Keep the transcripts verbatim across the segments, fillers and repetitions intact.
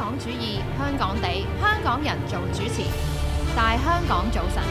港主義，香港地，香港人做主持，大香港早晨。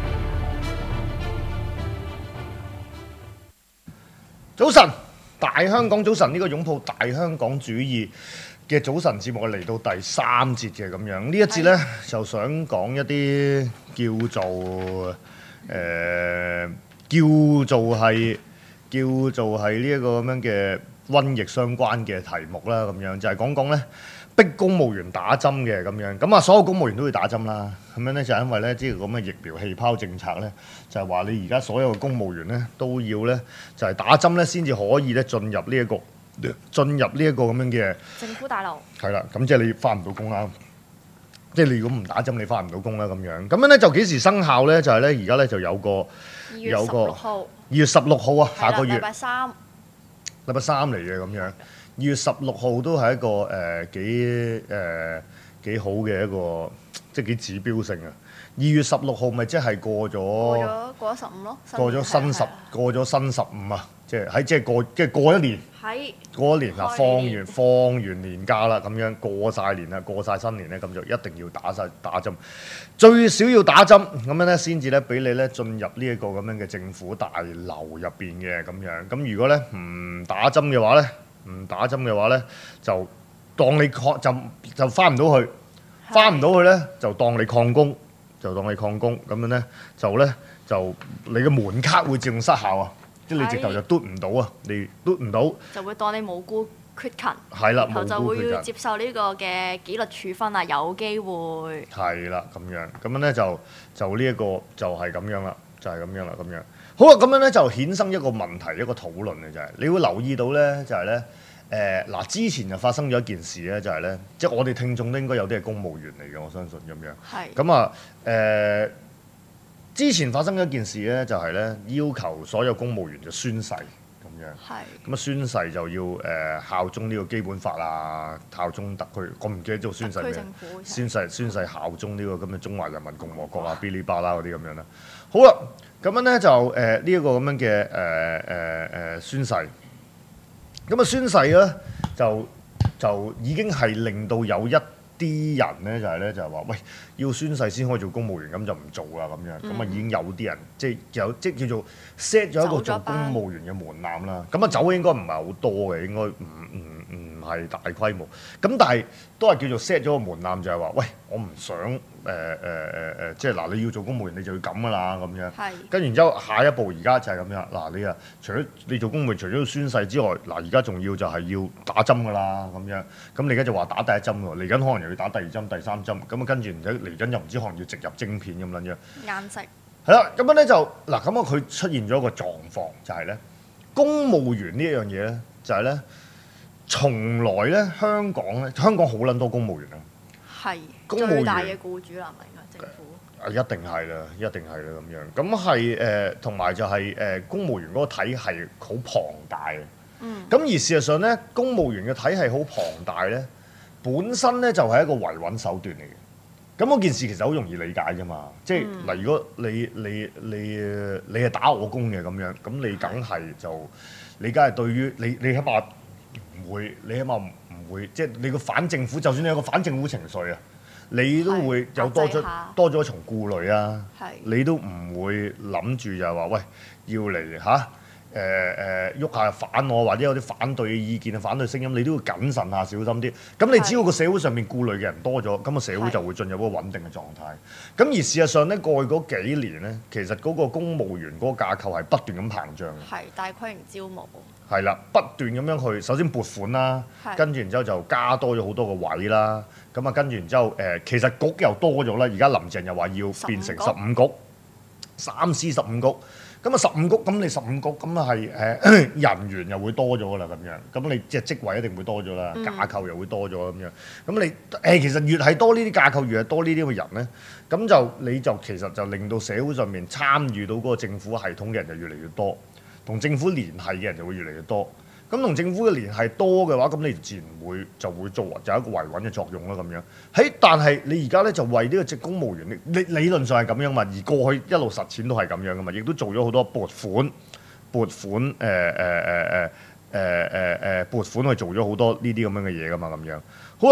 早晨，大香港早晨，呢個擁抱大香港主義嘅早晨節目嚟到第三節嘅咁樣，呢一節呢，就想講一啲叫做誒、呃、叫做係叫做係呢一個咁樣嘅瘟疫相關嘅題目啦，咁樣就係講講呢逼公務員打針嘅咁樣，咁啊所有公務員都會打針啦，咁樣呢，就係因為呢即係咁嘅疫苗氣泡政策呢，就係話你而家所有嘅公務員呢，都要呢，就係打針呢先至可以呢進入呢一個進入呢一個咁樣嘅政府大樓。 係啦，咁即係你翻唔到工啦，即係你如果唔打針你翻唔到工啦咁樣，咁樣呢，就幾時生效呢？就係呢，而家呢，就有個二月十六號， 二月十六號啊，下個月禮拜三， 禮拜三嚟嘅咁樣。二月十六號都係一個誒、呃、幾誒、呃、幾好嘅一個，即係幾指標性啊！二月十六號咪即係過咗過咗過咗十五咯， 過咗新十係啊過咗新十五啊！即係喺即係過即係過一年， 喺過一年啊， 開放年完放完年假啦，咁樣過晒年啦，過晒新年咧，咁就一定要打晒打針，最少要打針咁樣咧，先至咧俾你咧進入呢一個咁樣嘅政府大樓入邊嘅咁樣。咁如果咧唔打針嘅話咧，唔打針嘅話咧，就當你抗就就翻唔到去，翻唔到去咧就當你曠工，就當你曠工咁樣咧，就咧就你嘅門卡會自動失效啊！即係你直頭就嘟唔到啊！你嘟唔到， 就會當你無辜缺勤， 係啦， 然後就無辜缺勤會要接受呢個嘅紀律處分啊，有機會。 係啦，咁樣咁樣咧就就呢一個就係咁樣啦，就係咁樣啦，咁樣。好啦，咁樣咧就衍生一個問題，一個討論嘅就係，你會留意到咧，就係咧誒嗱，之前就發生咗一件事咧，就係咧，即係我哋聽眾都應該有啲係公務員嚟嘅，我相信咁樣。 係。 咁啊誒，之前發生咗一件事咧，就係咧要求所有公務員就宣誓。 係。 咁啊宣誓就要誒、呃、效忠呢個基本法啊，效忠特區，我唔記得咗宣誓咩特區政府？ 宣誓宣誓效忠呢個咁嘅中華人民共和國啊，嗶哩吧啦嗰啲咁樣啦。好啦，咁樣咧就誒呢一個咁樣嘅誒誒誒宣誓，咁啊宣誓咧就就已經係令到有一啲人咧就係咧就係話喂，要宣誓先可以做公務員，咁就唔做啦咁樣，咁啊、嗯、已經有啲人即係有即係叫做 set 咗一個做公務員嘅門檻啦。咁啊走應該唔係好多嘅，應該唔唔唔係大規模。咁但係都係叫做 set 咗個門檻，就係話喂，我唔想誒誒誒誒，即係嗱你要做公務員你就要咁噶啦咁樣。 係。 跟然之後下一步而家就係咁樣，嗱你啊除咗你做公務員除咗要宣誓之外，嗱而家仲要就係要打針噶啦咁樣。咁你而家就話打第一針喎，嚟緊可能又要打第二針、第三針，咁啊跟住然之後嚟緊又唔知可能要植入晶片咁撚樣。 顏色。 係啦，咁樣咧就嗱，咁啊佢出現咗一個狀況，就係咧公務員呢一樣嘢咧，就係咧從來咧香港咧香港好撚多公務員啊。 係。 公務員最大嘅僱主啦，係咪應該政府？ 啊，一定係啦，一定係啦咁樣。咁係誒，同埋就係誒公務員嗰個體系好龐大嘅。 嗯。 咁而事實上咧，公務員嘅體系好龐大咧，本身咧就係一個維穩手段嚟嘅。咁嗰件事其實好容易理解啫嘛。即係嗱，如果你你你你係打我工嘅咁樣，咁你梗係就你梗係對於你你起碼唔會，你起碼唔會，即係你個反政府，就算你有個反政府情緒啊。你都會有多咗多咗一重顧慮啊！你都唔會諗住就係話喂，要嚟嚇誒誒喐下反我，或者有啲反對嘅意見啊、反對聲音，你都要謹慎下、小心啲。咁你只要個社會上面顧慮嘅人多咗，咁個社會就會進入一個穩定嘅狀態。咁而事實上咧，過去嗰幾年咧，其實嗰個公務員嗰個架構係不斷咁膨脹嘅。 係大規模招募。 係啦，不斷咁樣去，首先撥款啦，跟住然之後就加多咗好多個位啦。咁啊，跟住然之後誒、呃，其實局又多咗啦。而家林鄭又話要變成十五局，三司十五局。咁啊，十五局咁你十五局咁啊係誒人員又會多咗啦咁樣。咁你即係職位一定會多咗啦，架構又會多咗咁樣。咁你誒、呃、其實越係多呢啲架構，越係多呢啲嘅人咧，咁就你就其實就令到社會上面參與到嗰個政府系統嘅人就越嚟越多。同政府聯繫嘅人就會越嚟越多，咁同政府嘅聯繫多嘅話，咁你自然會就會做就有一個維穩嘅作用啦咁樣。喺但係你而家咧就為呢個職公務員，理理論上係咁樣嘛，而過去一路實踐都係咁樣噶嘛，亦都做咗好多撥款、撥款誒誒誒誒誒誒誒撥款去做咗好多呢啲咁樣嘅嘢噶嘛咁樣。好啦，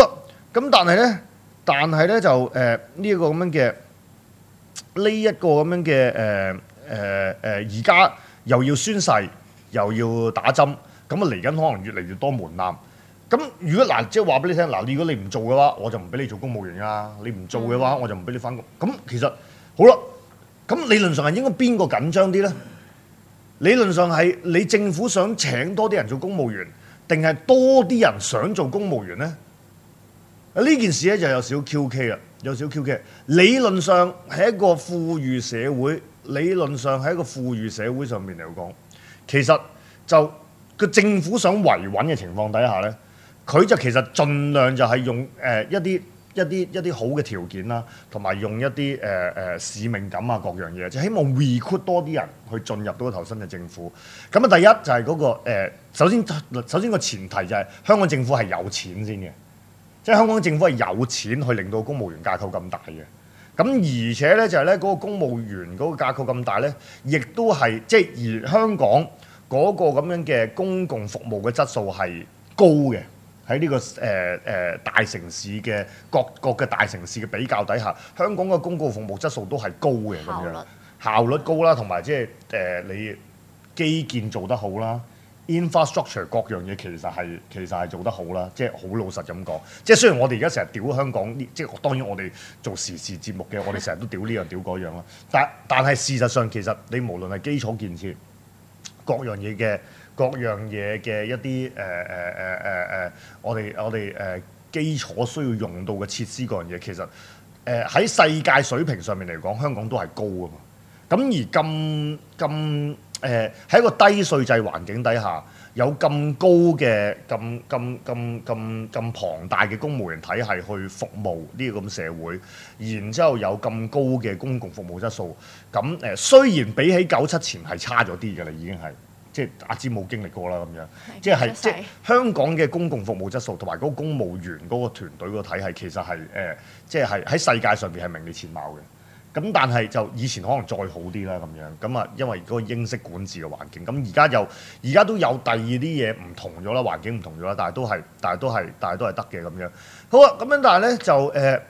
咁但係咧，但係咧就誒呢一個咁樣嘅呢一個咁樣嘅誒誒誒而家又要宣誓，又要打針，咁啊嚟緊可能越嚟越多門檻。咁如果嗱，即係話俾你聽，嗱，如果你唔做嘅話，我就唔俾你做公務員㗎。你唔做嘅話，我就唔俾你翻工。咁其實好啦，咁理論上係應該邊個緊張啲咧？理論上係你政府想請多啲人做公務員，定係多啲人想做公務員咧？呢件事咧就有少少 Q K 啦，有少少 Q K。理論上係一個富裕社會，理論上係一個富裕社會上面嚟講，其實就個政府想維穩嘅情況底下咧。佢就其實盡量就係用誒、呃、一啲一啲一啲好嘅條件啦，同埋用一啲誒誒使命感啊各樣嘢，就希望 recruit 多啲人去進入到個投身嘅政府。咁啊，第一就係嗰、那個、呃、首先首先個前提就係香港政府係有錢先嘅，即係香港政府係有錢去令到公務員架構咁大嘅。咁而且咧就係咧嗰個公務員嗰個架構咁大咧，亦都係即係而香港嗰個咁樣嘅公共服務嘅質素係高嘅。喺呢、這個誒誒、呃呃、大城市嘅各各嘅大城市嘅比較底下，香港嘅公共服務質素都係高嘅咁樣，效率，效率高啦，同埋即係誒你基建做得好啦 ，infrastructure 各樣嘢其實係其實係做得好啦，即係好老實咁講。即係雖然我哋而家成日屌香港，即係當然我哋做時事節目嘅，我哋成日都屌呢樣屌嗰樣啦。但但係事實上其實你無論係基礎建設各樣嘢嘅。各樣嘢嘅一啲誒誒誒誒誒，我哋我哋誒、呃、基礎需要用到嘅設施嗰樣嘢，其實誒喺、呃、世界水平上面嚟講，香港都係高㗎嘛。咁而咁咁誒喺一個低稅制環境底下，有咁高嘅咁咁咁咁咁龐大嘅公務員體系去服務呢個咁社會，然之後有咁高嘅公共服務質素，咁誒、呃、雖然比起九七前係差咗啲㗎啦，已經係。即係阿芝冇經歷過啦咁樣，是即係即係香港嘅公共服務質素同埋嗰個公務員嗰個團隊個體系，其實係誒、呃，即係係喺世界上邊係名列前茅嘅。咁但係就以前可能再好啲啦咁樣。咁啊，因為嗰個英式管治嘅環境，咁而家又而家都有第二啲嘢唔同咗啦，環境唔同咗啦，但係都係，但係都係，但係都係得嘅咁樣。好啊，咁樣但係咧就誒誒誒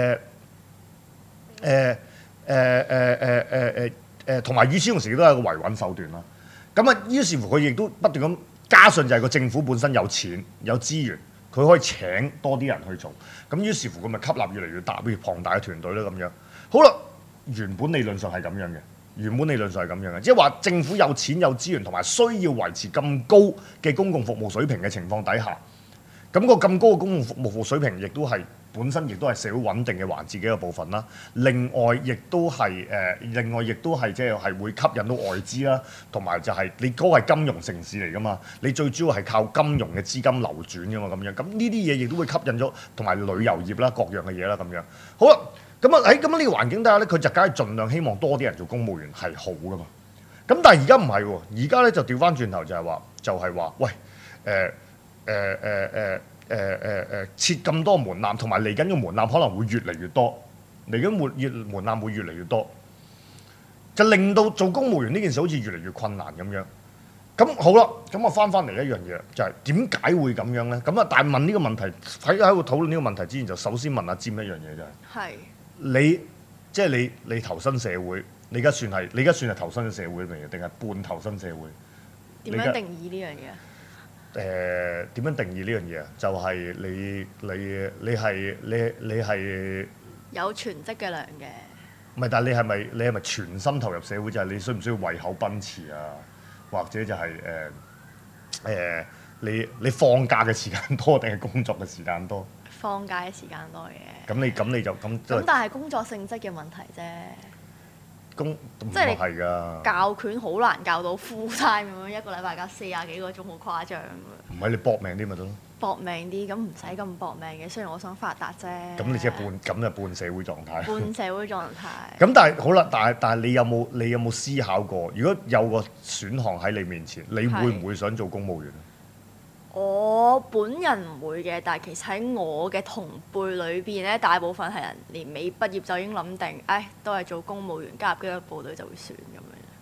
誒誒誒誒誒誒，同埋與此同時都係一個維穩手段啦。咁啊，於是乎佢亦都不斷咁，加上就係個政府本身有錢有資源，佢可以請多啲人去做。咁於是乎佢咪吸納越嚟越大、越龐大嘅團隊咧咁樣。好啦，原本理論上係咁樣嘅，原本理論上係咁樣嘅，即係話政府有錢有資源同埋需要維持咁高嘅公共服務水平嘅情況底下，咁個咁高嘅公共服務水平亦都係本身亦都係社會穩定嘅環節嘅一個部分啦。另外亦都係誒，另外亦都係即係係會吸引到外資啦，同埋就係你嗰個係金融城市嚟㗎嘛，你最主要係靠金融嘅資金流轉㗎嘛咁樣。咁呢啲嘢亦都會吸引咗同埋旅遊業啦各樣嘅嘢啦咁樣。好啦，咁啊喺咁樣呢個環境底下咧，佢就梗係盡量希望多啲人做公務員係好㗎嘛。咁但係而家唔係喎，而家咧就調翻轉頭就係話，就係話喂誒。呃誒誒誒誒誒誒設咁多門檻，同埋嚟緊嘅門檻可能會越嚟越多，嚟緊門越門檻會越嚟越多，就令到做公務員呢件事好似越嚟越困難咁樣。咁好啦，咁我翻翻嚟一樣嘢，就係點解會咁樣咧？咁啊，但係問呢個問題喺喺度討論呢個問題之前，就首先問阿占一樣嘢就係：係你即係你你投身社會，你而家算係你而家算係投身咗社會未？定係半投身社會？ 點樣定義呢樣嘢？ 誒點樣定義呢樣嘢啊？就係、是、你你你係你你係有全職嘅糧嘅。 唔係，但係你係咪你係咪全心投入社會？就係、是、你需唔需要為口奔馳啊？或者就係誒誒你你放假嘅時間多定係工作嘅時間多？ 放假嘅時間多嘅。咁你咁你就咁。咁但係工作性質嘅問題啫。 工即係係㗎。 教拳好難教到 full time 咁樣，一個禮拜教四廿幾個鐘，好誇張㗎。 唔係你搏命啲咪得咯？ 搏命啲，咁唔使咁搏命嘅。雖然我想發達啫。 咁你即係半咁就半社會狀態。 半社會狀態。 咁但係好啦，但係但係你有冇你有冇思考過？如果有個選項喺你面前，你會唔會想做公務員？ 我本人唔會嘅，但係其實喺我嘅同輩裏邊咧，大部分係人年尾畢業就已經諗定，唉，都係做公務員，加入紀律部隊就會算咁樣。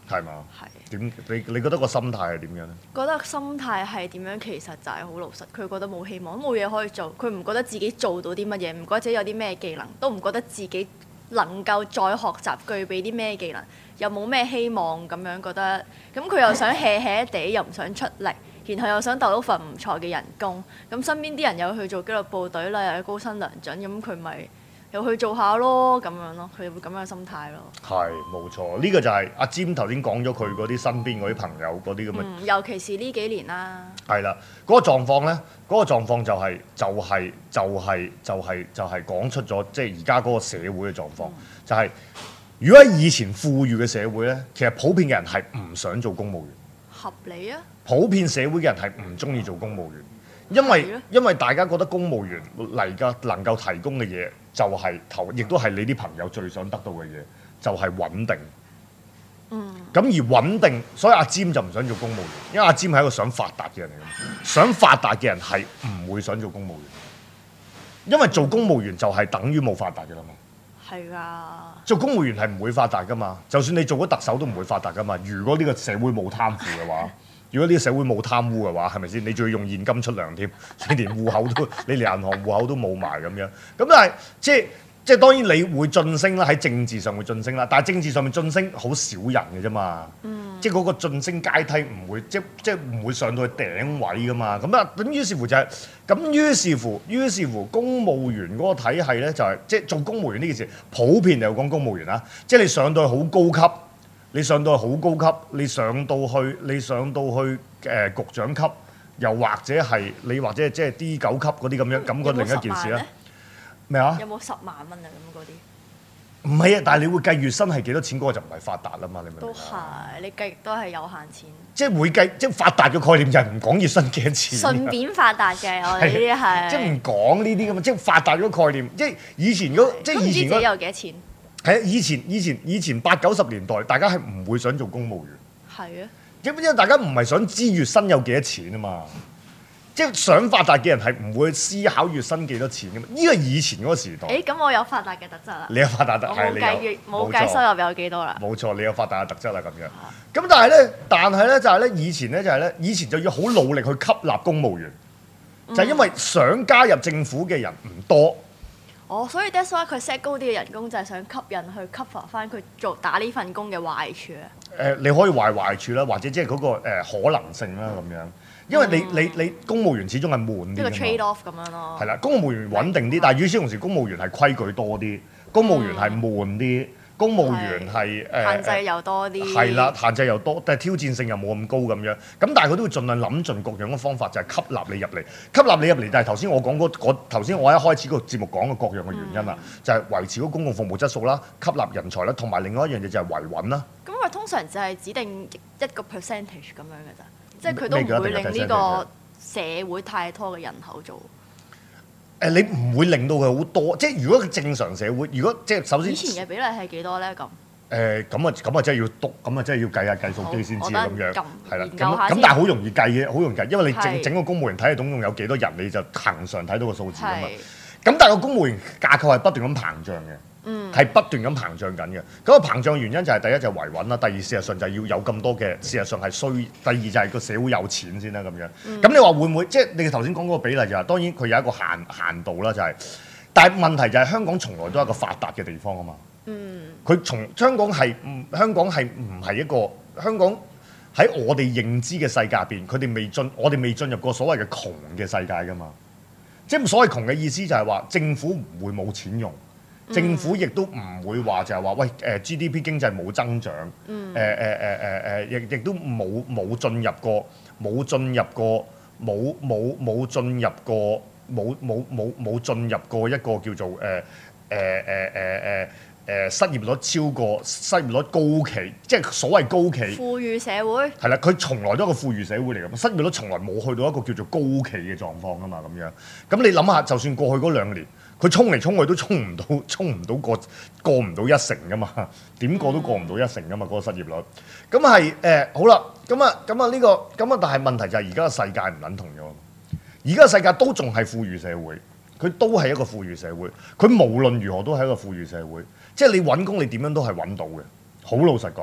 係嘛？ 係。 點你你覺得個心態係點樣咧？ 覺得心態係點樣？其實就係好老實，佢覺得冇希望，冇嘢可以做，佢唔覺得自己做到啲乜嘢，唔覺得自己有啲咩技能，都唔覺得自己能夠再學習具備啲咩技能，又冇咩希望咁樣覺得。咁佢又想 hea hea 地，又唔想出力，然後又想鬥到份唔錯嘅人工。咁身邊啲人又去做紀律部隊啦，又有高薪糧準，咁佢咪又去做下咯，咁樣咯，佢會咁樣嘅心態咯。 係冇錯，呢、這個就係阿詹頭先講咗佢嗰啲身邊嗰啲朋友嗰啲咁嘅。 嗯，尤其是呢幾年啦。 係啦，嗰、那個狀況咧，嗰、那個狀況就係、是、就係、是、就係、是、就係、是、就係、是、講出咗，即係而家嗰個社會嘅狀況，嗯、就係、是、如果喺以前富裕嘅社會咧，其實普遍嘅人係唔想做公務員。 合理啊！ 普遍社會嘅人係唔中意做公務員，因為因為大家覺得公務員嚟嘅能夠提供嘅嘢就係頭，亦都係你啲朋友最想得到嘅嘢，就係、是、穩定。 嗯。 咁而穩定，所以阿詹就唔想做公務員，因為阿詹係一個想發達嘅人嚟嘅，想發達嘅人係唔會想做公務員，因為做公務員就係等於冇發達嘅啦嘛。 係㗎。 做公務員係唔會發達噶嘛，就算你做咗特首都唔會發達噶嘛。如果呢個社會冇貪腐嘅話，如果呢個社會冇貪污嘅話，係咪先？你仲要用現金出糧添，你連戶口都你連銀行戶口都冇埋咁樣。咁但係即係即係當然你會晉升啦，喺政治上會晉升啦，但係政治上面晉升好少人嘅啫嘛。嗯、即係嗰個晉升階梯唔會即即係唔會上到去頂位噶嘛。咁啊咁於是乎就係、是、咁於是乎於是乎公務員嗰個體系咧就係、是、即係做公務員呢件事普遍就講公務員啦，即係你上到去好高級。你上到去好高級，你上到去你上到去誒、呃、局長級，又或者係你或者即係 D 九級嗰啲咁樣，咁個另一件事啦。咩啊？ 有冇十萬蚊啊？咁嗰啲？ 唔係啊，但係你會計月薪係幾多錢嗰、那個就唔係發達啦嘛，你明唔明？都係，你計都係有限錢。 即係會計，即係發達嘅概念就係唔講月薪幾多錢。 順便發達嘅，我哋呢啲係。即係唔講呢啲咁啊！即係發達嗰個概念，即係以前嗰即係以前嗰。都唔知自己有幾多錢。係啊！以前以前以前八九十年代，大家係唔會想做公務員。係啊，因為大家唔係想知月薪有幾多錢啊嘛。即係想發達嘅人係唔會思考月薪幾多錢嘅嘛。呢個以前嗰個時代。誒，咁我有發達嘅特質啦。你有發達特，係你有。冇計月，冇計收入有幾多啦。冇錯，你有發達嘅特質啦，咁樣。咁但係咧，但係咧就係咧，以前咧就係咧，以前就要好努力去吸納公務員，就係因為想加入政府嘅人唔多。哦，所以 that's why 佢 set 高啲嘅人工就係想吸引去 cover 翻佢做打呢份工嘅壞處啊。誒、呃，你可以話壞處啦，或者即係嗰個、呃、可能性啦咁樣。因為你、嗯、你你公務員始終係悶啲。一個 trade off 咁樣咯。係啦，公務員穩定啲，但係與此同時，公務員係規矩多啲，公務員係悶啲。嗯公務員係誒、呃、限制又多啲，係啦，限制又多，但係挑戰性又冇咁高咁樣。咁但係佢都會盡量諗盡各樣嘅方法，就係、是、吸納你入嚟，吸納你入嚟。但係頭先我講嗰嗰頭先我一開始個節目講嘅各樣嘅原因啦，嗯、就係維持嗰公共服務質素啦，吸納人才啦，同埋另外一樣嘢就係維穩啦。咁佢通常就係指定一個 percentage 咁樣嘅咋，即係佢都唔會令呢個社會太多嘅人口做。誒，你唔會令到佢好多，即係如果正常社會，如果即係首先以前嘅比例係幾多咧？咁誒咁啊咁啊，真係要篤，咁啊真係要計下計數機先知咁樣，係啦。咁咁但係好容易計嘅，好容易計，因為你整整個公務員體系總共有幾多人，你就恆常睇到個數字啊嘛。咁但係個公務員架構係不斷咁膨脹嘅。嗯，係不斷咁膨脹緊嘅。咁個膨脹原因就係第一就係維穩啦，第二事實上就係要有咁多嘅事實上係需，第二就係個社會有錢先啦咁樣。咁、嗯、你話會唔會即係你頭先講嗰個比例就係、是、當然佢有一個限限度啦，就係、是，但係問題就係香港從來都係一個發達嘅地方啊嘛。嗯，佢從香港係唔香港係唔係一個香港喺我哋認知嘅世界入邊，佢哋未進我哋未進入過所謂嘅窮嘅世界噶嘛。即係所謂窮嘅意思就係話政府唔會冇錢用。政府亦都唔會話就係話喂誒 G D P 經濟冇增長，誒誒誒誒誒亦亦都冇冇進入過冇進入過冇冇冇進入過冇冇冇冇進入過一個叫做誒誒誒誒誒誒失業率超過失業率高企，即係所謂高企。富裕社會係啦，佢從來都係一個富裕社會嚟㗎，失業率從來冇去到一個叫做高企嘅狀況㗎嘛，咁樣。咁你諗下，就算過去嗰兩年。佢衝嚟衝去都衝唔到，衝唔到過過唔到一成噶嘛？點過都過唔到一成噶嘛？嗰、那個失業率。咁係誒好啦，咁啊咁啊呢個咁啊，但係問題就係而家嘅世界唔撚同咗。而家嘅世界都仲係富裕社會，佢都係一個富裕社會。佢無論如何都係一個富裕社會。即係你揾工，你點樣都係揾到嘅。好老實講，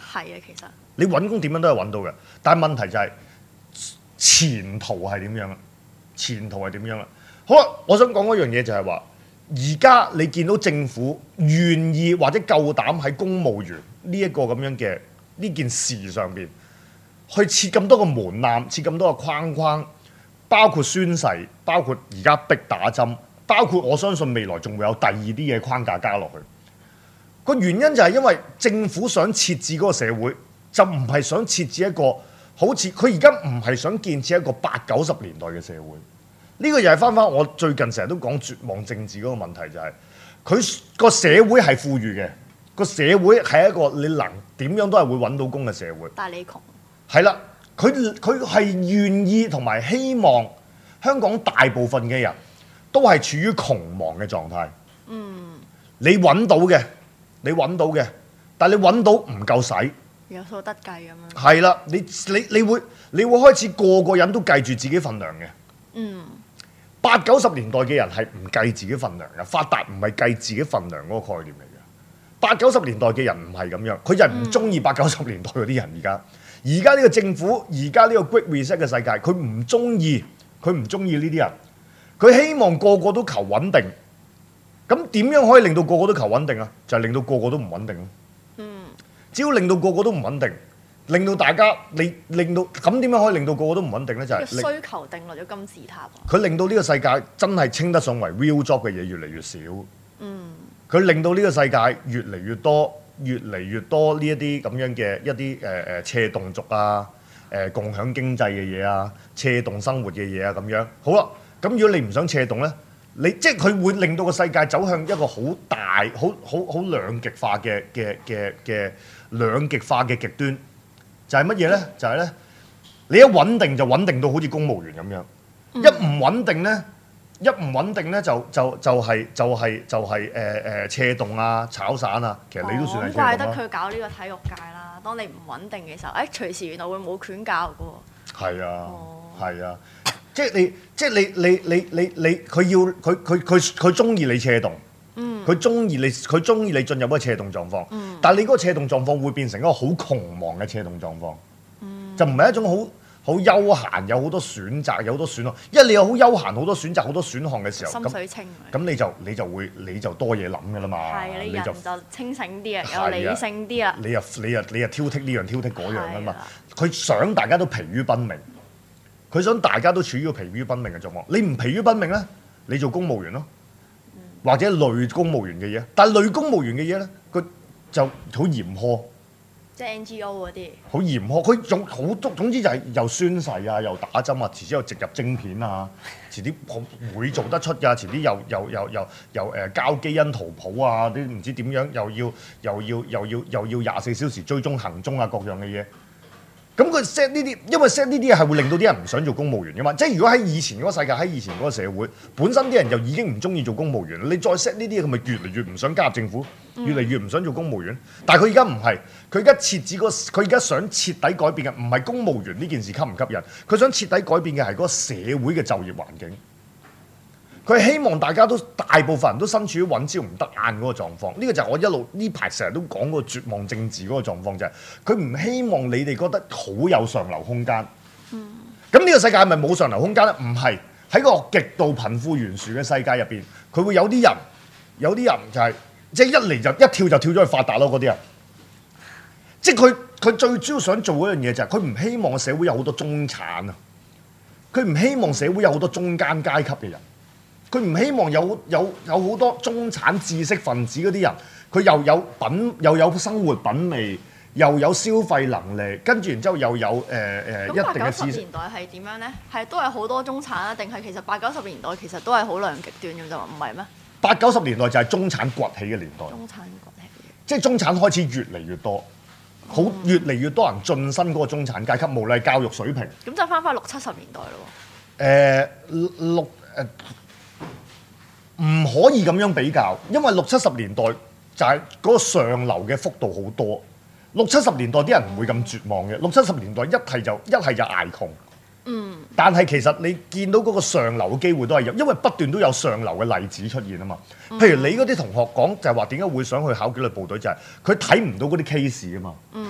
係啊，其實你揾工點樣都係揾到嘅，但係問題就係、是、前途係點樣啊？前途係點樣啊？好啦，我想講嗰樣嘢就係話，而家你見到政府願意或者夠膽喺公務員呢一個咁樣嘅呢件事上邊，去設咁多個門檻，設咁多個框框，包括宣誓，包括而家逼打針，包括我相信未來仲會有第二啲嘅框架加落去。個原因就係因為政府想設置嗰個社會，就唔係想設置一個好似佢而家唔係想建設一個八九十年代嘅社會。呢個又係翻翻我最近成日都講絕望政治嗰個問題，就係佢個社會係富裕嘅，個社會係一個你能點樣都係會揾到工嘅社會。 但係你窮。 係啦，佢佢係願意同埋希望香港大部分嘅人都係處於窮忙嘅狀態。嗯，你揾到嘅，你揾到嘅，但係你揾到唔夠使， 有數得計咁樣。 係啦，你你你會你會開始個個人都計住自己份糧嘅。嗯，八九十年代嘅人係唔計自己份糧嘅，發達唔係計自己份糧嗰個概念嚟嘅。八九十年代嘅人唔係咁樣，佢就係唔中意八九十年代嗰啲人而家。而家呢個政府，而家呢個 Great Reset 嘅世界，佢唔中意，佢唔中意呢啲人，佢希望個個都求穩定。咁點樣可以令到個個都求穩定啊？就係、是、令到個個都唔穩定咯。嗯，只要令到個個都唔穩定，令到大家你令到咁點樣可以令到個個都唔穩定咧？就係、是、 需求定落咗金字塔。 佢令到呢個世界真係稱得上為 real job 嘅嘢越嚟越少。嗯，佢令到呢個世界越嚟越多。越嚟越多呢一啲咁樣嘅一啲誒誒斜動族啊，誒、呃、共享經濟嘅嘢啊，斜動生活嘅嘢啊咁樣。好啦，咁如果你唔想斜動咧，你即係佢會令到個世界走向一個好大、好好好兩極化嘅嘅嘅嘅兩極化嘅極端，就係乜嘢咧？就係、是、咧，你一穩定就穩定到好似公務員咁樣，嗯、一唔穩定咧。一唔穩定咧，就就就係、是、就係、是、就係誒誒斜動啊、炒散啊，其實你都算係斜動啦。怪得佢搞呢個體育界啦。當你唔穩定嘅時候，誒、哎、隨時原來會冇拳教嘅喎。係啊，係、哦、啊，即係你，即係你，你你你你，佢要佢佢佢佢中意你斜動，佢中意你，佢中意你進入一個斜動狀況，嗯、但係你嗰個斜動狀況會變成一個好窮忙嘅斜動狀況，嗯、就唔係一種好。好悠閒，有好多選擇，有好多選項。因為你有好悠閒，好多選擇，好多選項嘅時候， 心水清。 咁你就你就會你就多嘢諗㗎啦嘛。 係，你人就清醒啲啊，有理性啲啊。 你又你又你又挑剔呢樣挑剔嗰樣㗎嘛。佢想大家都疲於奔命，佢想大家都處於個疲於奔命嘅狀況。你唔疲於奔命咧，你做公務員咯，嗯、或者類公務員嘅嘢。但係類公務員嘅嘢咧，佢就好嚴苛。 即係 N G O 嗰啲，好嚴苛。佢總好總總之就係又宣誓啊，又打針啊，遲啲又植入晶片啊，遲啲會做得出㗎，遲啲又又又又又誒交基因圖譜啊，啲唔知點樣又要又要又要又要廿四小時追蹤行蹤啊，各樣嘅嘢。咁佢 set 呢啲，因為 set 呢啲嘢係會令到啲人唔想做公務員㗎嘛。即係如果喺以前嗰個世界，喺以前嗰個社會，本身啲人就已經唔中意做公務員，你再 set 呢啲嘢，佢咪越嚟越唔想加入政府，越嚟越唔想做公務員。但係佢而家唔係，佢而家設置個，佢而家想徹底改變嘅唔係公務員呢件事吸唔吸引，佢想徹底改變嘅係嗰個社會嘅就業環境。佢希望大家都大部分人都身處於揾朝唔得晏嗰個狀況，呢、這個就係我一路呢排成日都講嗰個絕望政治嗰個狀況，就係佢唔希望你哋覺得好有上流空間。咁呢、嗯、個世界係咪冇上流空間咧？唔係，喺個極度貧富懸殊嘅世界入邊，佢會有啲人，有啲人就係即係一嚟就一跳就跳咗去發達咯，嗰啲人。即係佢佢最主要想做嗰樣嘢就係佢唔希望社會有好多中產啊，佢唔希望社會有好多中間階級嘅人。佢唔希望有有有好多中產知識分子嗰啲人，佢又有品又有生活品味，又有消費能力，跟住然之後又有誒誒、呃、一定嘅知識。咁八九十年代係點樣咧？係都係好多中產啊？定係其實八九十年代其實都係好兩極端咁就唔係咩？八九十年代就係中產崛起嘅年代。中產崛起，即係中產開始越嚟越多，好、嗯、越嚟越多人晉身嗰個中產階級，無論教育水平。咁就翻返六七十年代咯喎。誒、呃、六誒。呃唔可以咁樣比較，因為六七十年代就係嗰個上流嘅幅度好多。六七十年代啲人唔會咁絕望嘅，六七十年代一係就一係就捱窮。嗯。但係其實你見到嗰個上流嘅機會都係有，因為不斷都有上流嘅例子出現啊嘛。譬如你嗰啲同學講就係話點解會想去考紀律部隊，就係佢睇唔到嗰啲 case 啊嘛。嗯。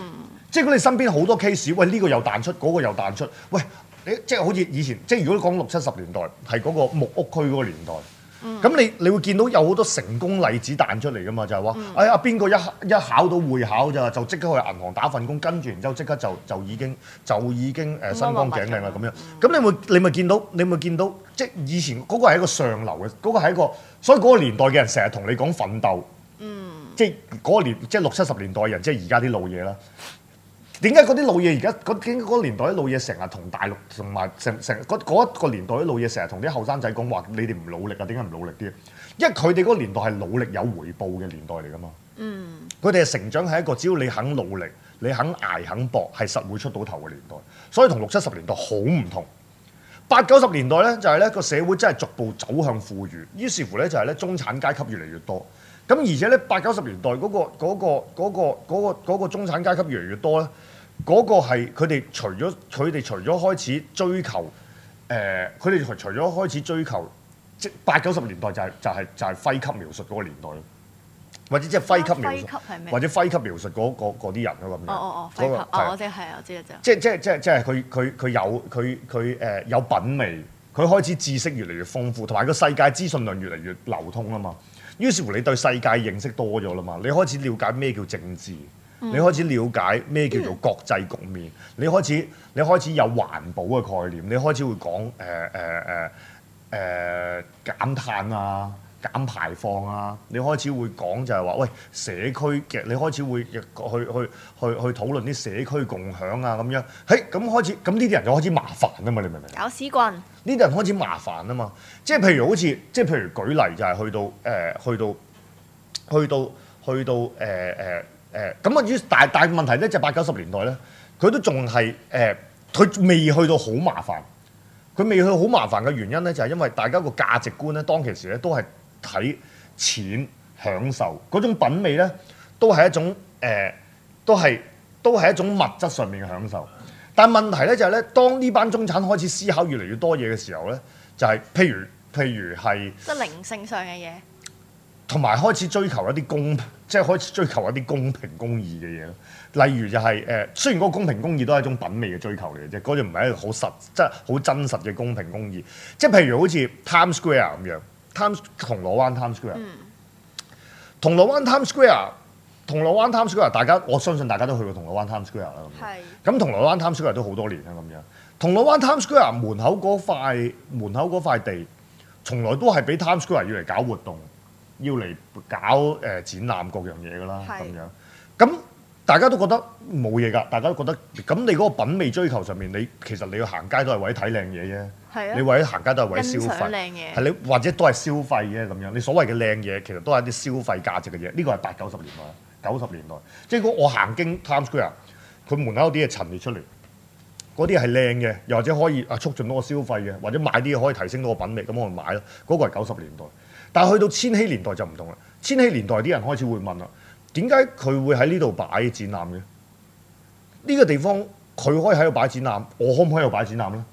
即係如果你身邊好多 case， 喂呢、呢個又彈出，嗰、嗰個又彈出，喂你即係好似以前，即係如果講六七十年代係嗰個木屋區嗰個年代。咁、嗯、你你會見到有好多成功例子彈出嚟噶嘛？就係、是、話，嗯、哎呀邊個一一考到會考咋，就即刻去銀行打份工，跟住然之後即刻就就已經就已經誒身光頸靚啦咁樣。咁、嗯、你會你咪見到你咪見到，即係以前嗰個係一個上流嘅，嗰、嗰個係一個，所以嗰個年代嘅人成日同你講奮鬥。嗯。即係嗰個年，即係六七十年代嘅人，即係而家啲老嘢啦。點解嗰啲老嘢而家嗰點解嗰個年代啲老嘢成日同大陸同埋成成嗰嗰一個年代啲老嘢成日同啲後生仔講話你哋唔努力啊？點解唔努力啲？因為佢哋嗰個年代係努力有回報嘅年代嚟㗎嘛。嗯。佢哋嘅成長係一個只要你肯努力、你肯捱、肯搏，係實會出到頭嘅年代。所以同六七十年代好唔同。八九十年代咧就係咧個社會真係逐步走向富裕，於是乎咧就係咧中產階級越嚟越多。咁而且咧八九十年代嗰個嗰個嗰個嗰個嗰個中產階級越嚟越多咧。嗰個係佢哋除咗佢哋除咗開始追求誒，佢哋除除咗開始追求，即八九十年代就係、是、就係、是、就係、是、徽級描述嗰個年代咯，或者即係徽級描述，或者徽級描述嗰嗰啲人咯咁樣。 哦哦哦，徽級，哦我知係啊，我知啦， 即係即係即係即係佢佢佢有佢佢誒有品味，佢開始知識越嚟越豐富，同埋個世界資訊量越嚟越流通啊嘛。於是乎你對世界認識多咗啦嘛，你開始了解咩叫政治。你開始了解咩叫做國際局面，你開始你開始有環保嘅概念，你開始會講誒誒誒誒減碳啊、減排放啊，你開始會講就係話喂社區嘅，你開始會去去去去去討論啲社區共享啊咁樣，嘿咁開始咁呢啲人就開始麻煩啊嘛，你明唔明？ 搞屎棍！呢啲人開始麻煩啊嘛，即係譬如好似即係譬如舉例就係去到誒、呃、去到去到去到誒誒。呃誒咁啊！於但但問題咧，就八九十年代咧，佢都仲係誒，佢、呃、未去到好麻煩。佢未去到好麻煩嘅原因咧，就係、是、因為大家個價值觀咧，當其時咧都係睇錢享受嗰種品味咧，都係一種誒、呃，都係都係一種物質上面嘅享受。但問題咧就係、是、咧，當呢班中產開始思考越嚟越多嘢嘅時候咧，就係、是、譬如譬如係即係靈性上嘅嘢。 同埋開始追求一啲公，即係開始追求一啲公平公義嘅嘢咯。例如就係、是、誒、呃，雖然嗰個公平公義都係一種品味嘅追求嚟嘅啫，嗰種唔係一個好實，即係好真實嘅公平公義。即係譬如好似 Times Square 咁樣 ，Times 銅鑼灣 Times Square，、嗯、銅鑼灣 Times Square， 銅鑼灣 Times Square， 大家我相信大家都去過銅鑼灣 Times Square 啦。係。咁銅鑼灣 Times Square 都好多年啦，咁樣。銅鑼灣 Times Square 門口嗰塊門口嗰塊地，從來都係俾 Times Square 要嚟搞活動。要嚟搞誒、呃、展覽各樣嘢㗎啦，咁是樣咁大家都覺得冇嘢㗎，大家都覺得咁你嗰個品味追求上面，你其實你要行街都係為咗睇靚嘢啫，啊、你為咗行街都係為咗消費，係你或者都係消費啫咁樣。你所謂嘅靚嘢其實都係一啲消費價值嘅嘢。呢個係八九十年代、九十年代，即係如果我行經 Times Square，佢門口有啲嘢陳列出嚟，嗰啲係靚嘅，又或者可以啊促進到個消費嘅，或者買啲嘢可以提升到個品味，咁我咪買咯。嗰、嗰個係九十年代。但係去到千禧年代就唔同啦。千禧年代啲人開始會問啦：點解佢會喺呢度擺展覽嘅？呢、呢個地方佢可以喺度擺展覽，我可唔可以喺度擺展覽咧？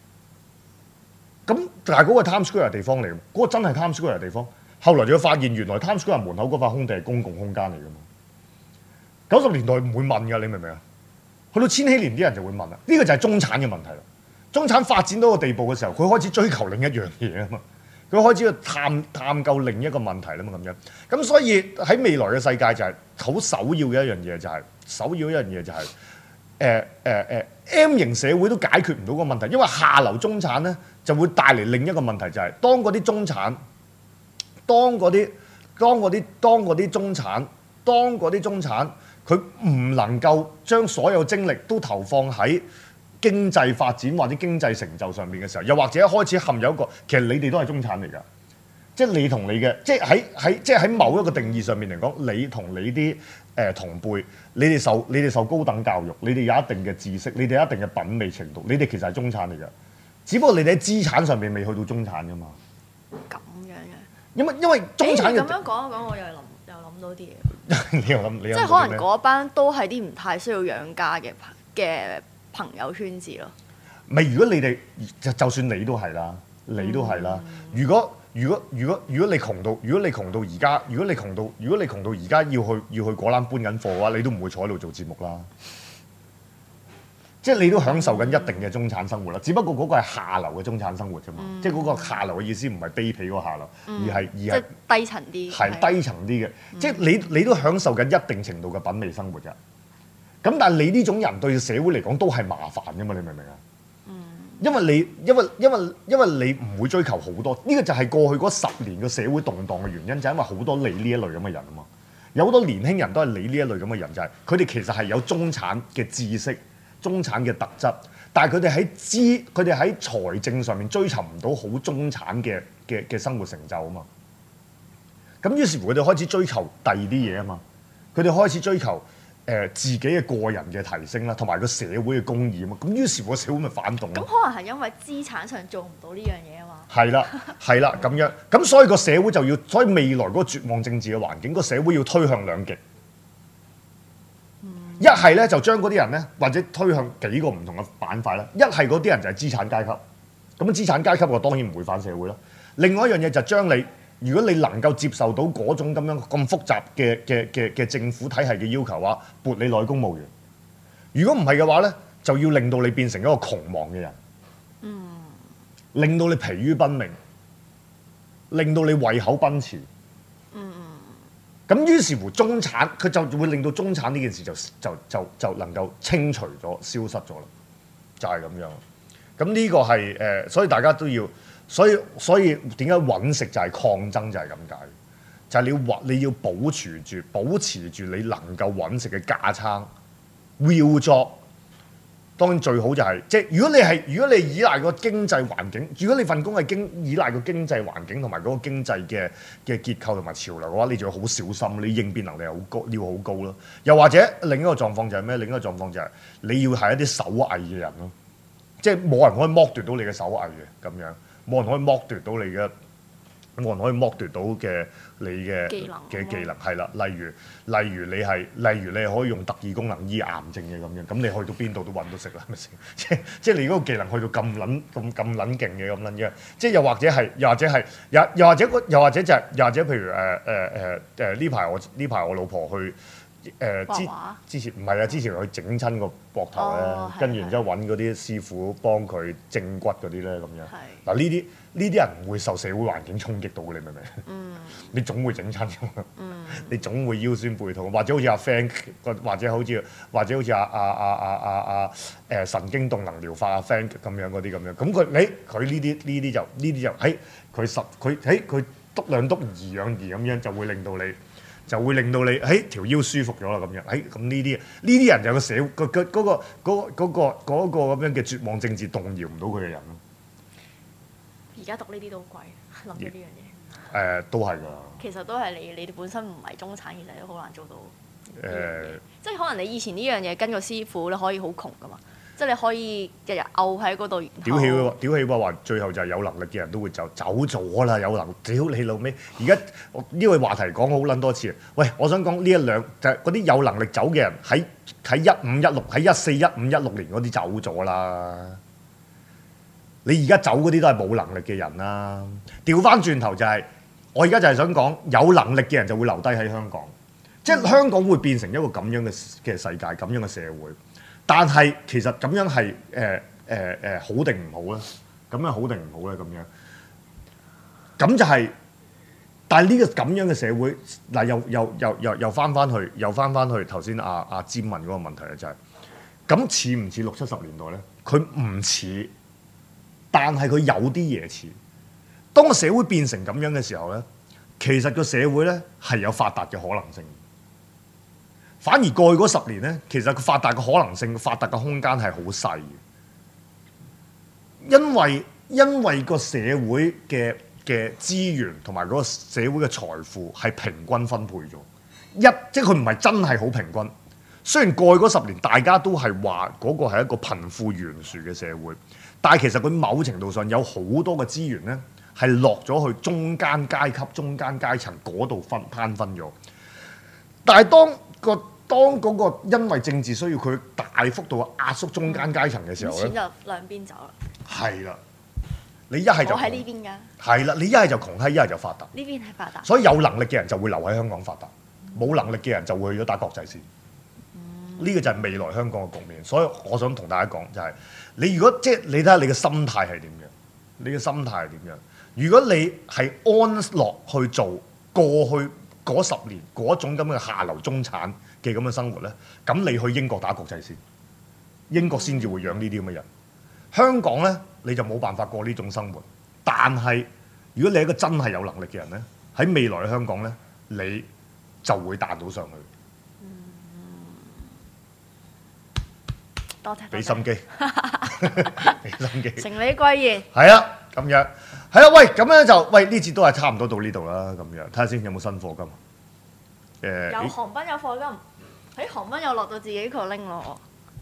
咁但係嗰個 Times Square 地方嚟，嗰、嗰個真係 Times Square 地方。後來就發現原來 Times Square 門口嗰塊空地係公共空間嚟㗎嘛。九十年代唔會問㗎，你明唔明啊？去到千禧年啲人就會問啦。呢、呢個就係中產嘅問題啦。中產發展到個地步嘅時候，佢開始追求另一樣嘢啊嘛。佢開始去探探究另一個問題啦嘛，咁樣咁所以喺未來嘅世界就係好首要嘅一樣嘢，就係首要一樣嘢就係誒誒誒 M 型社會都解決唔到個問題，因為下流中產咧就會帶嚟另一個問題，就係當嗰啲中產，當嗰啲當嗰啲當嗰啲中產，當嗰啲中產，佢唔能夠將所有精力都投放喺經濟發展或者經濟成就上面嘅時候，又或者開始陷入一個，其實你哋都係中產嚟㗎，即係你同你嘅，即係喺喺即係喺某一個定義上面嚟講，你同你啲誒、呃、同輩，你哋受你哋受高等教育，你哋有一定嘅知識，你哋有一定嘅品味程度，你哋其實係中產嚟㗎，只不過你哋喺資產上面未去到中產㗎嘛。 咁樣嘅。因為因為中產嘅。 咁樣講一講，我又諗又諗到啲嘢。 你又諗你又諗？ 即係可能嗰班都係啲唔太需要養家嘅嘅朋友圈子咯。 咪如果你哋就就算你都係啦，你都係啦。嗯、如果如果如果如果你窮到，如果你窮到而家，如果你窮到，如果你窮到而家要去要去果欄搬緊貨嘅話，你都唔會坐喺度做節目啦。 即係你都享受緊一定嘅中產生活啦。只不過嗰個係下流嘅中產生活啫嘛。嗯、即係嗰個下流嘅意思唔係卑鄙嗰個下流，嗯、而係而係低層啲， 係低層啲嘅。嗯、即係你你都享受緊一定程度嘅品味生活㗎。咁但係你呢種人對社會嚟講都係麻煩㗎嘛？你明唔明啊？因為你因為因為因為你唔會追求好多，呢、這個就係過去嗰十年嘅社會動盪嘅原因，就係、因為好多你呢一類咁嘅人啊嘛。有好多年輕人都係你呢一類咁嘅人，就係佢哋其實係有中產嘅知識、中產嘅特質，但係佢哋喺資佢哋喺財政上面追尋唔到好中產嘅嘅嘅生活成就啊嘛。咁於是乎佢哋開始追求第二啲嘢啊嘛，佢哋開始追求。誒、呃、自己嘅個人嘅提升啦，同埋個社會嘅公義啊嘛，咁於是乎個社會咪反動咯。咁可能係因為資產上做唔到呢樣嘢啊嘛。 係啦，係啦，咁樣，咁所以個社會就要，所以未來嗰個絕望政治嘅環境，個社會要推向兩極。一係咧就將嗰啲人咧，或者推向幾個唔同嘅板塊啦。一係嗰啲人就係資產階級，咁資產階級我當然唔會反社會啦。另外一樣嘢就係將你。如果你能夠接受到嗰種咁樣咁複雜嘅嘅嘅嘅政府體系嘅要求話，撥你落去公務員。如果唔係嘅話咧，就要令到你變成一個窮忙嘅人，嗯，令到你疲於奔命，令到你胃口奔馳，嗯嗯。咁於是乎中產佢就會令到中產呢件事就就就就能夠清除咗、消失咗啦，就係、是、咁樣。咁呢個係誒、呃，所以大家都要。所以所以點解揾食就係抗爭就係咁解，就係、是、你要你要保持住保持住你能夠揾食嘅架撐 real job。當然最好就係、是、即係如果你係如果你依賴個經濟環境，如果你份工係經依賴個經濟環境同埋嗰個經濟嘅嘅結構同埋潮流嘅話，你就要好小心，你應變能力係好高，要好高咯。又或者另一個狀況就係咩？另一個狀況就係你要係一啲手藝嘅人咯，即係冇人可以剝奪到你嘅手藝嘅咁樣。冇人可以剝奪到你嘅，冇人可以剝奪到嘅你嘅技能嘅技能係啦。例如例如你係，例如你係可以用特異功能醫癌症嘅咁樣，咁你去到邊度都揾到食啦，係咪先？即即係你嗰個技能去到咁撚咁咁撚勁嘅咁撚樣，即係又或者係，又或者係，又又或者又或者就係，又或者譬如誒誒誒誒呢排我呢排我老婆去。誒、呃、之之前唔係啊，之前佢整親個膊頭咧，哦、跟住然之後揾嗰啲師傅幫佢正骨嗰啲咧咁樣。嗱呢啲呢啲人唔會受社會環境衝擊到嘅，你明唔明？嗯、你總會整親㗎嘛。嗯、你總會腰酸背痛，或者好似阿 Frank，或者好似或者好似阿阿阿阿阿阿誒神經動能療法阿 Frank 咁樣嗰啲咁樣。咁佢你佢呢啲呢啲就呢啲就喺佢實佢喺佢篤兩篤兒養兒咁樣就會令到你。就會令到你喺條腰舒服咗啦咁樣，喺咁呢啲呢啲人就個社個個嗰個嗰嗰個嗰個咁樣嘅絕望政治動搖唔到佢嘅人咯。 而家讀呢啲都好貴，諗到呢樣嘢。誒、 呃，都係㗎。其實都係你你哋本身唔係中產，其實都好難做到。誒、 呃， 即係可能你以前呢樣嘢跟個師傅你可以好窮㗎嘛。即係你可以日日漚喺嗰度。 屌氣喎！屌氣喎！話最後就係有能力嘅人都會走走咗啦，有能屌你老味！而家呢個話題講好撚多次。喂，我想講呢一兩就係嗰啲有能力走嘅人喺喺一五一六喺一四一五一六年嗰啲走咗啦。你而家走嗰啲都係冇能力嘅人啦。調翻轉頭就係、是、我而家就係想講有能力嘅人就會留低喺香港，即係香港會變成一個咁樣嘅嘅世界，咁樣嘅社會。但係其實咁樣係誒誒誒好定唔好咧？咁樣好定唔好咧？咁樣咁就係、是，但係呢個咁樣嘅社會嗱，又又又又又翻翻去，又翻翻去頭先阿阿詹問嗰個問題咧，就係咁似唔似六七十年代咧？佢唔似，但係佢有啲嘢似。當個社會變成咁樣嘅時候咧，其實個社會咧係有發達嘅可能性。反而過去嗰十年咧，其實個發達嘅可能性、發達嘅空間係好細嘅，因為因為個社會嘅嘅資源同埋嗰個社會嘅財富係平均分配咗，一即係佢唔係真係好平均。雖然過去嗰十年大家都係話嗰個係一個貧富懸殊嘅社會，但係其實佢某程度上有好多嘅資源咧係落咗去中間階級、中間階層嗰度分攤分咗。但係當個當嗰個因為政治需要佢大幅度壓縮中間階層嘅時候咧， 錢就兩邊走啦。係啦，你一係就我喺呢邊㗎。 係啦，你一係就窮閪，一係就發達。 呢邊係發達。 所以有能力嘅人就會留喺香港發達，冇能力嘅人就會去咗打國際線。 呢個就係未來香港嘅局面。所以我想同大家講就係、是，你如果即係你睇下你嘅心態係點樣，你嘅心態係點樣？如果你係安樂去做過去嗰十年嗰種咁嘅下流中產嘅咁嘅生活咧，咁你去英國打國際先，英國先至會養呢啲咁嘅人。香港咧你就冇辦法過呢種生活。但係如果你係一個真係有能力嘅人咧，喺未來嘅香港咧，你就會彈到上去。 多謝， 俾心機，俾心機。 承你貴言。 係啊，咁樣係啊，喂，咁樣就喂呢節都係差唔多到呢度啦，咁樣睇下先有冇新貨金。誒， 有航賓有貨金，喺航賓又落到自己個拎咯。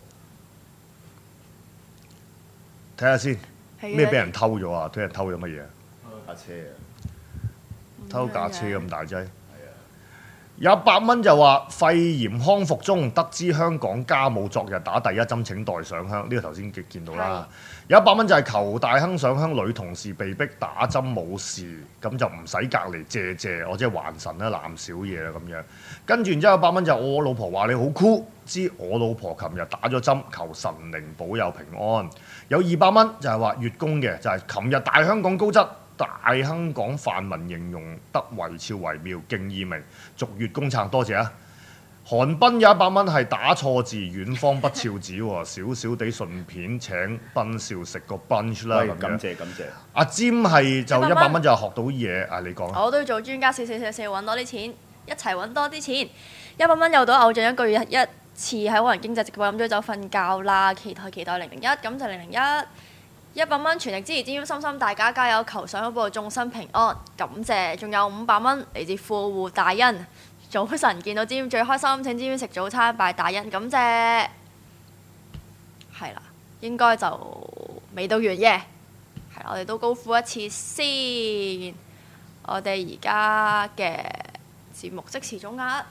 睇下先，咩俾人偷咗啊？俾人偷咗乜嘢啊？ 架車啊！ 偷架車咁大劑。有一百蚊就話肺炎康復中，得知香港家母昨日打第一針請代上香，呢、這個頭先見到啦。有一百蚊就係求大亨上香，女同事被逼打針冇事，咁就唔使隔離謝謝，我即係還神啦，男小嘢啦咁樣。跟住然之後一百蚊就我老婆話你好酷，知我老婆琴日打咗針，求神靈保佑平安。有二百蚊就係話月供嘅，就係琴日大香港高質。大香港泛民形容得惟肖惟妙，敬意明，逐月公撐，多謝啊！韓賓有一百蚊係打錯字，遠方不肖子喎，少少地順便請賓少食個 bunch 啦咁樣。 感謝感謝。 阿占係就一百蚊就係學到嘢，啊你講。 我都要做專家，四四四四揾多啲錢，一齊揾多啲錢。一百蚊有到偶像一個月一次喺可能經濟直播飲咗酒瞓覺啦，期待期待零零一，咁就零零一。一百蚊全力支持尖尖心心，大家加油！求上一部眾生平安，感謝。仲有五百蚊嚟自富戶大恩，早晨見到尖尖最開心，請尖尖食早餐，拜大恩，感謝。係啦，應該就未到完嘅，係我哋都高呼一次先。我哋而家嘅節目即時總額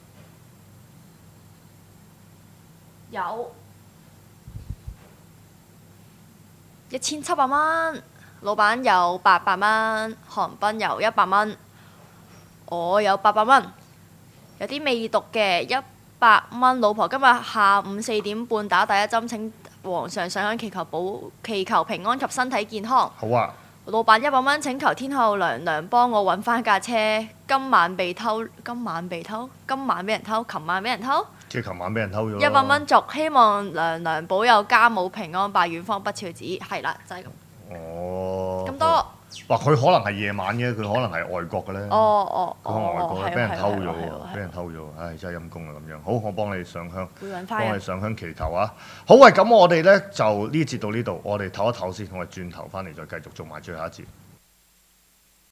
有一千七百蚊，老闆有八百蚊，韓賓有一百蚊，我有八百蚊，有啲未讀嘅一百蚊。老婆今日下午四點半打第一針，請皇上上香祈求保祈求平安及身體健康。 好啊！ 老闆一百蚊，請求天后娘娘幫我揾翻架車，今晚被偷，今晚被偷，今晚俾人偷，琴晚俾人偷。 即係琴晚俾人偷咗。 一百蚊續，希望娘娘保佑家母平安，拜遠方不肖子。係啦，就係、是、咁。 哦。 咁多。 哇！佢可能係夜晚嘅，佢可能係外國嘅咧。 哦哦佢可能外國咧，俾人偷咗喎， 喎，俾人偷咗喎，唉，真係陰公啊咁樣。好，我幫你上香， 會揾返幫你上香祈求啊。好喂，咁我哋咧就呢節到呢度，我哋唞一唞先，我哋轉頭翻嚟再繼續做埋最後一節。